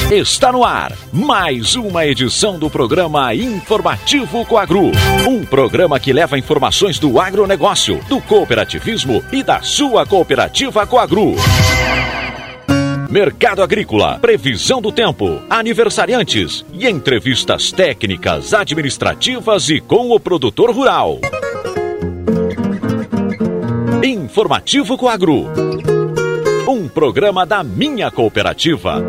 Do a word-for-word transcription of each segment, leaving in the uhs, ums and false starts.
Está no ar mais uma edição do programa Informativo Coagro. Um programa que leva informações do agronegócio, do cooperativismo e da sua cooperativa Coagro. Mercado agrícola, previsão do tempo, aniversariantes e entrevistas técnicas, administrativas e com o produtor rural. Informativo Coagro. Um programa da minha cooperativa.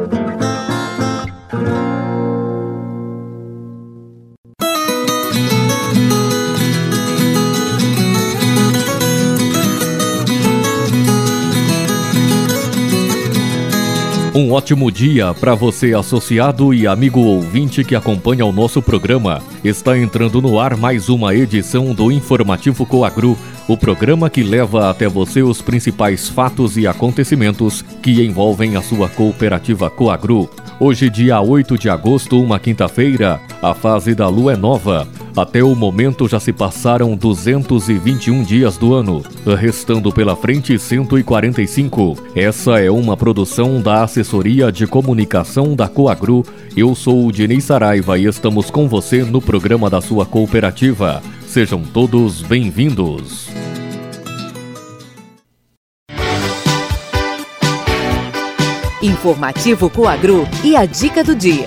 Um ótimo dia para você, associado e amigo ouvinte que acompanha o nosso programa. Está entrando no ar mais uma edição do Informativo Coagro, o programa que leva até você os principais fatos e acontecimentos que envolvem a sua cooperativa Coagro. Hoje, dia oito de agosto, uma quinta-feira, a fase da lua é nova. Até o momento já se passaram duzentos e vinte e um dias do ano, restando pela frente cento e quarenta e cinco. Essa é uma produção da Assessoria de Comunicação da Coagro. Eu sou o Diniz Saraiva e estamos com você no programa da sua cooperativa. Sejam todos bem-vindos. Informativo Coagro e a dica do dia.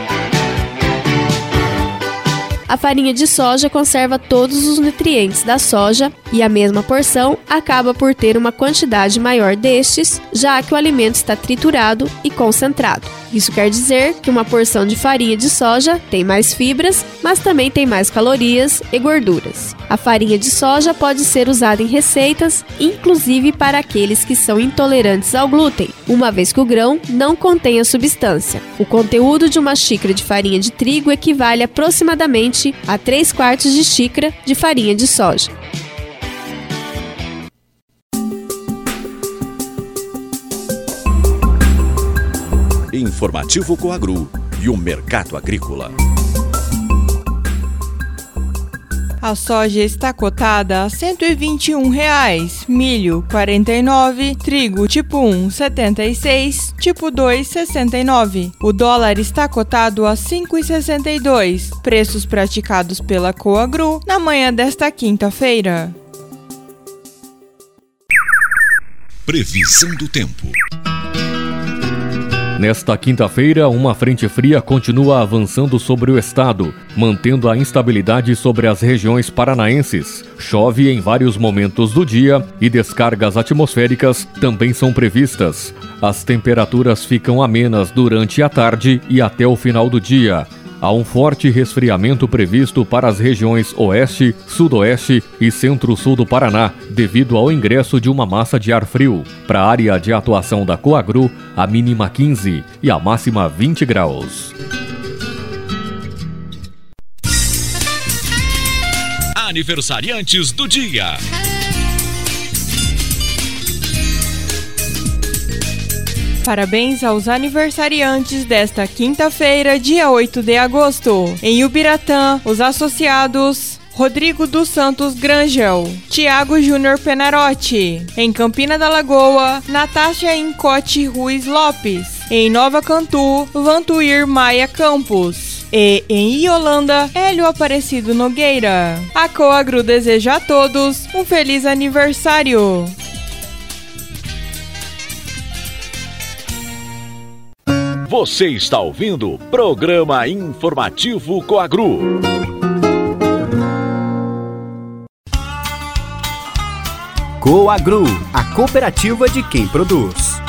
A farinha de soja conserva todos os nutrientes da soja e a mesma porção acaba por ter uma quantidade maior destes, já que o alimento está triturado e concentrado. Isso quer dizer que uma porção de farinha de soja tem mais fibras, mas também tem mais calorias e gorduras. A farinha de soja pode ser usada em receitas, inclusive para aqueles que são intolerantes ao glúten, uma vez que o grão não contém a substância. O conteúdo de uma xícara de farinha de trigo equivale aproximadamente a três quartos de xícara de farinha de soja. Informativo Coagro e o mercado agrícola. A soja está cotada a cento e vinte e um reais, milho quarenta e nove, trigo tipo um setenta e seis, tipo dois sessenta e nove. O dólar está cotado a cinco e sessenta e dois, preços praticados pela Coagro na manhã desta quinta-feira. Previsão do tempo. Nesta quinta-feira, uma frente fria continua avançando sobre o estado, mantendo a instabilidade sobre as regiões paranaenses. Chove em vários momentos do dia e descargas atmosféricas também são previstas. As temperaturas ficam amenas durante a tarde e até o final do dia. Há um forte resfriamento previsto para as regiões oeste, sudoeste e centro-sul do Paraná, devido ao ingresso de uma massa de ar frio. Para a área de atuação da Coagro, a mínima quinze e a máxima vinte graus. Aniversariantes do dia. Parabéns aos aniversariantes desta quinta-feira, dia oito de agosto. Em Ubiratã, os associados Rodrigo dos Santos Grangel, Tiago Júnior Penarotti. Em Campina da Lagoa, Natasha Incote Ruiz Lopes. Em Nova Cantu, Vantuir Maia Campos. E em Iolanda, Hélio Aparecido Nogueira. A Coagro deseja a todos um feliz aniversário. Você está ouvindo o programa Informativo Coagro. Coagro, a cooperativa de quem produz.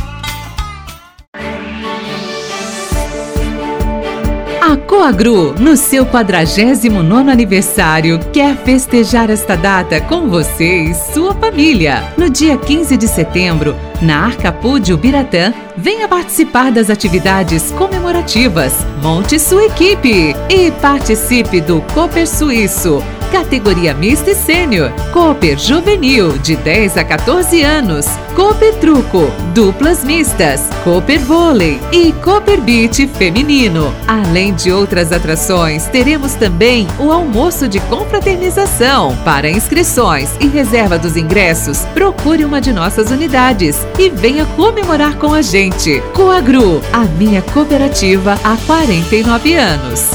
A Coagro, no seu quadragésimo nono aniversário, quer festejar esta data com você e sua família. No dia quinze de setembro, na Arcapu de Ubiratã, venha participar das atividades comemorativas. Monte sua equipe e participe do Cooper Suíço, categoria mista e sênior, Cooper Juvenil, de dez a quatorze anos, Cooper Truco, duplas mistas, Cooper Vôlei e Cooper Beach feminino. Além de outras atrações, teremos também o almoço de confraternização. Para inscrições e reserva dos ingressos, procure uma de nossas unidades e venha comemorar com a gente. Coagru, a minha cooperativa há quarenta e nove anos.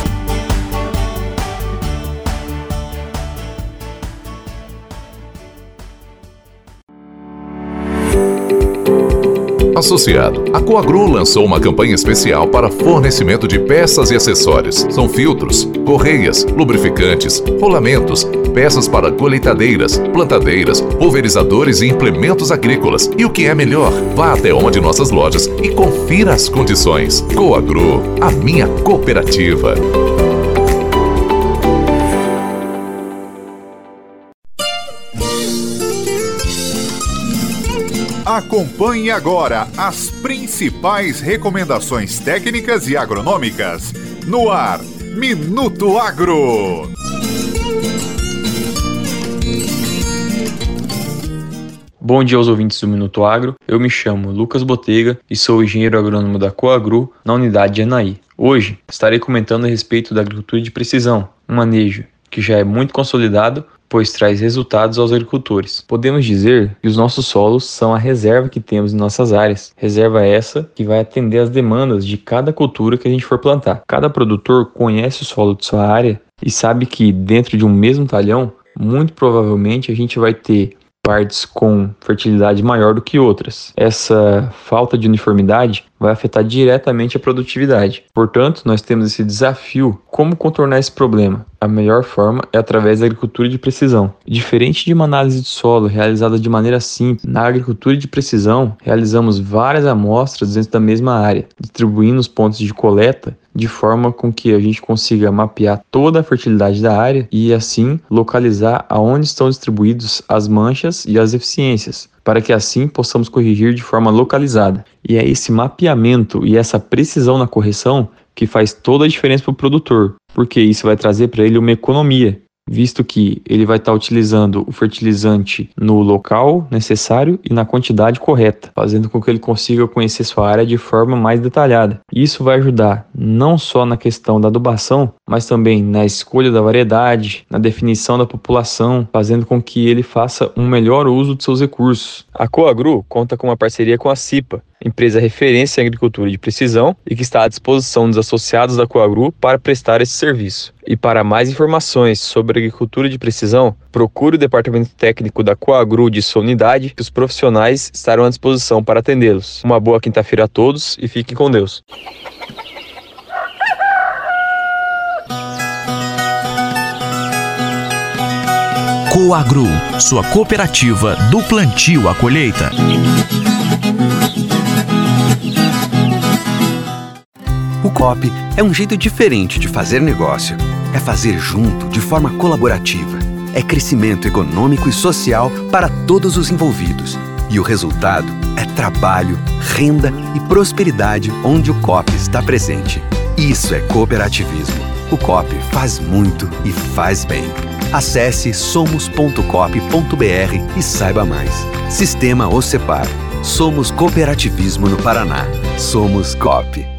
Associado, a Coagru lançou uma campanha especial para fornecimento de peças e acessórios. São filtros, correias, lubrificantes, rolamentos, peças para colheitadeiras, plantadeiras, pulverizadores e implementos agrícolas. E o que é melhor, vá até uma de nossas lojas e confira as condições. Coagru, a minha cooperativa. Acompanhe agora as principais recomendações técnicas e agronômicas. No ar, Minuto Agro. Bom dia aos ouvintes do Minuto Agro. Eu me chamo Lucas Botega e sou engenheiro agrônomo da Coagru na unidade de Anaí. Hoje estarei comentando a respeito da agricultura de precisão, um manejo que já é muito consolidado, pois traz resultados aos agricultores. Podemos dizer que os nossos solos são a reserva que temos em nossas áreas. Reserva essa que vai atender às demandas de cada cultura que a gente for plantar. Cada produtor conhece o solo de sua área e sabe que dentro de um mesmo talhão, muito provavelmente a gente vai ter partes com fertilidade maior do que outras. Essa falta de uniformidade vai afetar diretamente a produtividade. Portanto, nós temos esse desafio. Como contornar esse problema? A melhor forma é através da agricultura de precisão. Diferente de uma análise de solo realizada de maneira simples, na agricultura de precisão, realizamos várias amostras dentro da mesma área, distribuindo os pontos de coleta de forma com que a gente consiga mapear toda a fertilidade da área e, assim, localizar aonde estão distribuídos as manchas e as eficiências, para que assim possamos corrigir de forma localizada. E é esse mapeamento e essa precisão na correção que faz toda a diferença para o produtor, porque isso vai trazer para ele uma economia, visto que ele vai estar utilizando o fertilizante no local necessário e na quantidade correta, fazendo com que ele consiga conhecer sua área de forma mais detalhada. Isso vai ajudar não só na questão da adubação, mas também na escolha da variedade, na definição da população, fazendo com que ele faça um melhor uso de seus recursos. A Coagru conta com uma parceria com a CIPA, empresa referência em agricultura de precisão e que está à disposição dos associados da Coagru para prestar esse serviço. E para mais informações sobre agricultura de precisão, procure o departamento técnico da Coagru de sua unidade, que os profissionais estarão à disposição para atendê-los. Uma boa quinta-feira a todos e fiquem com Deus. Coagru, sua cooperativa do plantio à colheita. O C O P é um jeito diferente de fazer negócio. É fazer junto, de forma colaborativa. É crescimento econômico e social para todos os envolvidos. E o resultado é trabalho, renda e prosperidade onde o C O P está presente. Isso é cooperativismo. O C O P faz muito e faz bem. Acesse somos ponto coop ponto br e saiba mais. Sistema OCEPAR. Somos cooperativismo no Paraná. Somos C O P.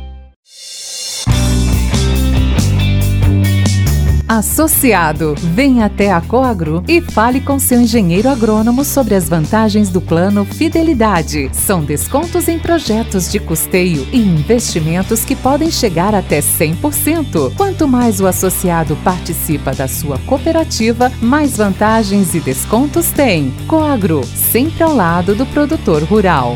Associado, venha até a Coagru e fale com seu engenheiro agrônomo sobre as vantagens do plano Fidelidade. São descontos em projetos de custeio e investimentos que podem chegar até cem por cento. Quanto mais o associado participa da sua cooperativa, mais vantagens e descontos tem. Coagru, sempre ao lado do produtor rural.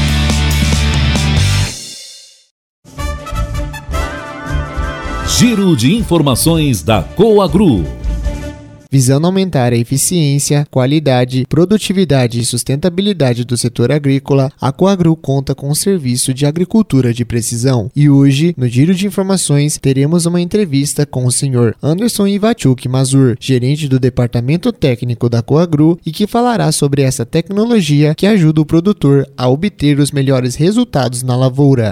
Giro de informações da Coagru. Visando aumentar a eficiência, qualidade, produtividade e sustentabilidade do setor agrícola, a Coagru conta com um serviço de agricultura de precisão. E hoje, no Giro de Informações, teremos uma entrevista com o senhor Anderson Ivachuk Mazur, gerente do Departamento Técnico da Coagru, e que falará sobre essa tecnologia que ajuda o produtor a obter os melhores resultados na lavoura.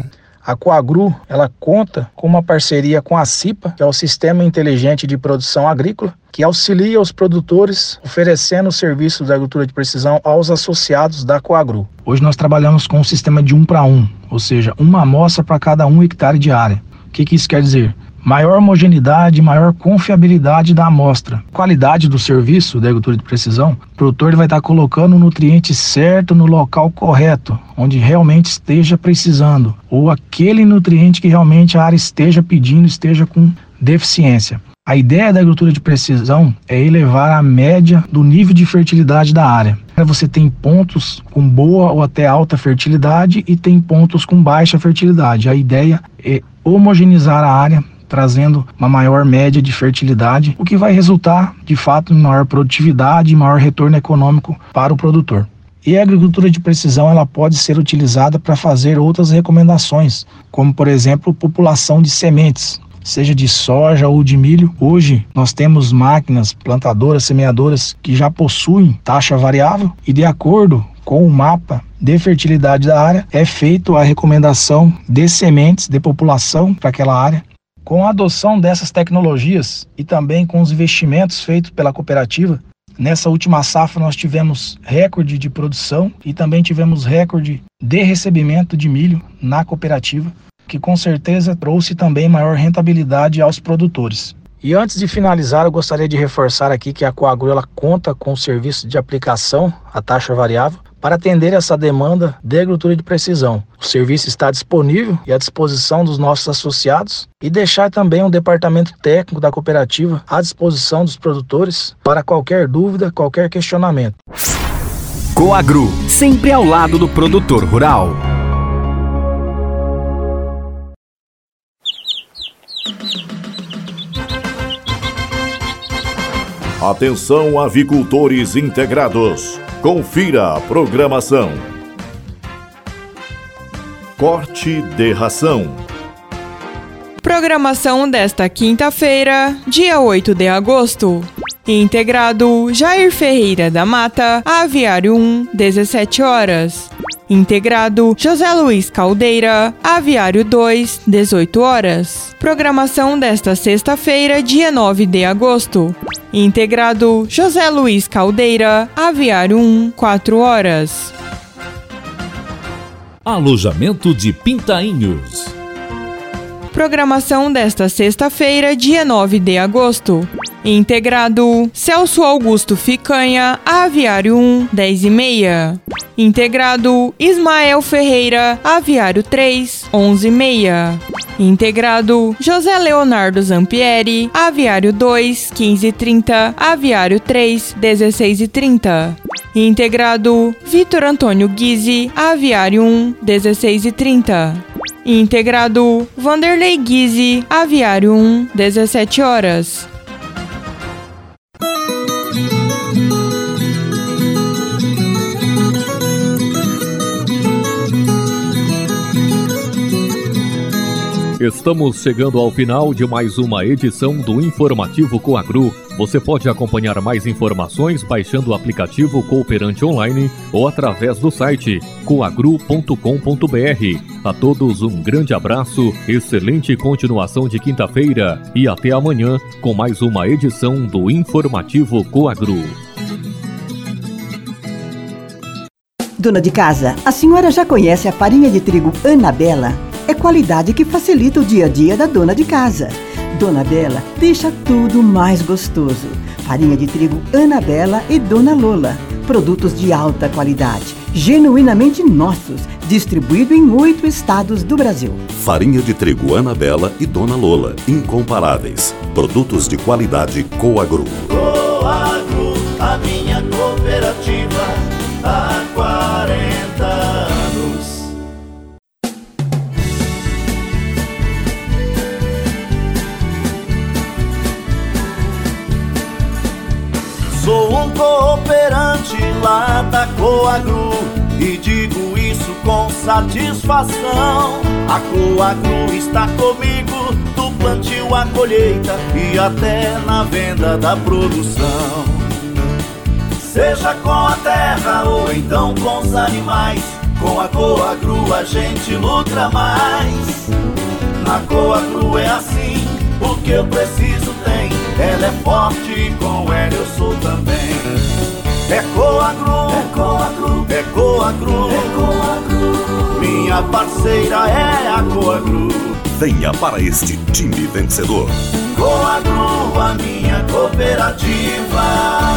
A Coagru, ela conta com uma parceria com a CIPA, que é o Sistema Inteligente de Produção Agrícola, que auxilia os produtores oferecendo serviços de agricultura de precisão aos associados da Coagru. Hoje nós trabalhamos com um sistema de um para um, ou seja, uma amostra para cada um hectare de área. O que, que isso quer dizer? Maior homogeneidade, maior confiabilidade da amostra. Qualidade do serviço de agricultura de precisão, o produtor ele vai estar colocando o nutriente certo no local correto, onde realmente esteja precisando, ou aquele nutriente que realmente a área esteja pedindo, esteja com deficiência. A ideia da agricultura de precisão é elevar a média do nível de fertilidade da área. Você tem pontos com boa ou até alta fertilidade e tem pontos com baixa fertilidade. A ideia é homogeneizar a área, trazendo uma maior média de fertilidade, o que vai resultar, de fato, em maior produtividade e maior retorno econômico para o produtor. E a agricultura de precisão ela pode ser utilizada para fazer outras recomendações, como, por exemplo, população de sementes, seja de soja ou de milho. Hoje nós temos máquinas plantadoras, semeadoras que já possuem taxa variável e, de acordo com o mapa de fertilidade da área, é feita a recomendação de sementes de população para aquela área. Com a adoção dessas tecnologias e também com os investimentos feitos pela cooperativa, nessa última safra nós tivemos recorde de produção e também tivemos recorde de recebimento de milho na cooperativa, que com certeza trouxe também maior rentabilidade aos produtores. E antes de finalizar, eu gostaria de reforçar aqui que a Coagru ela conta com o serviço de aplicação, a taxa variável, para atender essa demanda de agricultura de precisão. O serviço está disponível e à disposição dos nossos associados e deixar também um departamento técnico da cooperativa à disposição dos produtores para qualquer dúvida, qualquer questionamento. Coagru, sempre ao lado do produtor rural. Atenção, avicultores integrados. Confira a programação. Corte de ração. Programação desta quinta-feira, dia oito de agosto. Integrado Jair Ferreira da Mata, Aviário um, dezessete horas. Integrado José Luiz Caldeira, Aviário dois, dezoito horas. Programação desta sexta-feira, dia nove de agosto. Integrado José Luiz Caldeira, Aviário um, quatro horas. Alojamento de Pintainhos. Programação desta sexta-feira, dia nove de agosto. Integrado Celso Augusto Ficanha, Aviário um, dez e meia. Integrado Ismael Ferreira, Aviário três, onze e meia. Integrado José Leonardo Zampieri, Aviário dois, quinze e trinta, Aviário três, dezesseis e trinta. Integrado Vitor Antônio Guise, Aviário um, dezesseis e trinta. Integrado Vanderlei Guise, Aviário um, dezessete horas. Estamos chegando ao final de mais uma edição do Informativo Coagru. Você pode acompanhar mais informações baixando o aplicativo Cooperante Online ou através do site coagru ponto com ponto br. A todos um grande abraço, excelente continuação de quinta-feira e até amanhã com mais uma edição do Informativo Coagru. Dona de casa, a senhora já conhece a farinha de trigo Anabela? É qualidade que facilita o dia a dia da dona de casa. Dona Bela deixa tudo mais gostoso. Farinha de trigo Anabela e Dona Lola. Produtos de alta qualidade, genuinamente nossos, distribuído em oito estados do Brasil. Farinha de trigo Anabela e Dona Lola, incomparáveis. Produtos de qualidade Coagru. Coagru, a minha cooperativa, há quarenta anos. Sou um cooperante lá da Coagru e digo isso com satisfação. A Coagru está comigo do plantio à colheita e até na venda da produção. Seja com a terra ou então com os animais, Com a Coagro a gente luta mais. Na Coagro é assim, o que eu preciso tem. Ela é forte, com ela eu sou também. É Coagro, é Coagro, é Coagro, é Coagro. Minha parceira é a Coagro. Venha para este time vencedor. Coagro, a minha cooperativa.